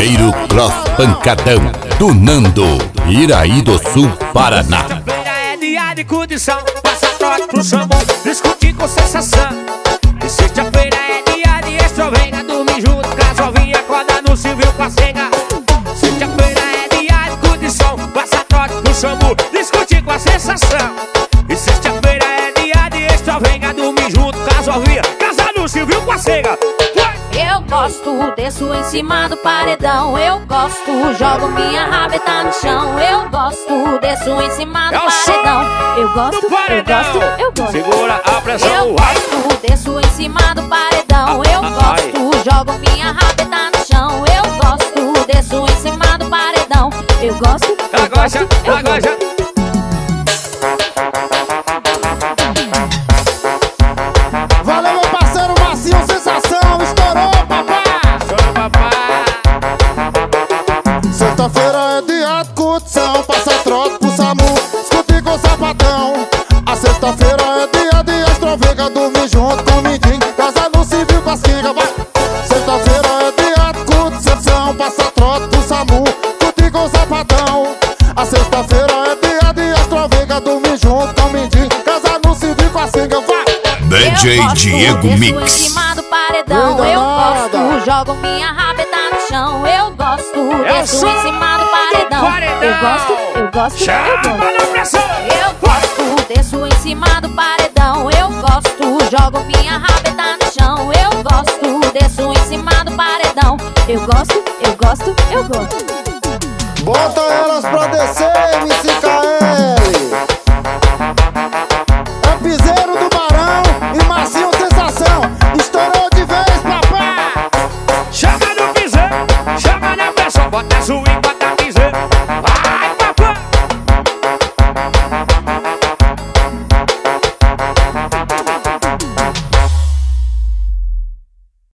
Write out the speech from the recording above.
Primeiro Cross Pancadão do Nando, Iraí do Sul, Paraná. Sexta-feira é dia de condição, passa trote pro sambão, discutir com sensação. E sexta-feira é dia de extrovenga, dormir junto, casovinha, acorda no civil com a senga. Sexta-feira é dia de condição, passa trote pro sambão, discutir com a sensação. E sexta-feira é dia de extrovenga, dormir junto, casovinha, casa no civil com a senga. Eu gosto, desço em cima do paredão. Eu gosto, jogo minha rabeta no chão. Eu gosto, desço em cima do paredão. Eu gosto, eu gosto. Segura a pressão. Eu gosto, desço em cima do paredão. Eu gosto, jogo minha rabeta no chão. Eu gosto, desço em cima do paredão. Eu gosto, eu gosto, eu gosto. Valeu, meu parceiro Marcinho, sensação, estourou, papai! Estourou, papai! Sexta-feira é dia de curtição, passa trote pro SAMU, escute com o sapatão. A sexta-feira é dia de extrovenga, dormir junto com o mindinho, casa no civil com as quingas, vai! Sexta-feira é dia de curtição, passa trote pro SAMU, escute com o sapatão. A sexta-feira é dia de extrovenga, dormir junto com o mindinho, casa no civil com as quingas, vai! DJ Diego Mix. Em cima do paredão. Eu gosto, jogo minha rabeta no chão. Eu gosto, desço em cima do paredão. Eu gosto, eu gosto, eu gosto. Eu gosto, desço em cima do paredão. Eu gosto, jogo minha rabeta no chão. Eu gosto, desço em cima do paredão. Eu gosto, eu gosto, eu gosto. Bota elas pra descer, MCKL. É piseiro do Barão e Marcinho sensação. Estourou de vez, papai. Chama no piseiro, chama na pressão, bota swing, bota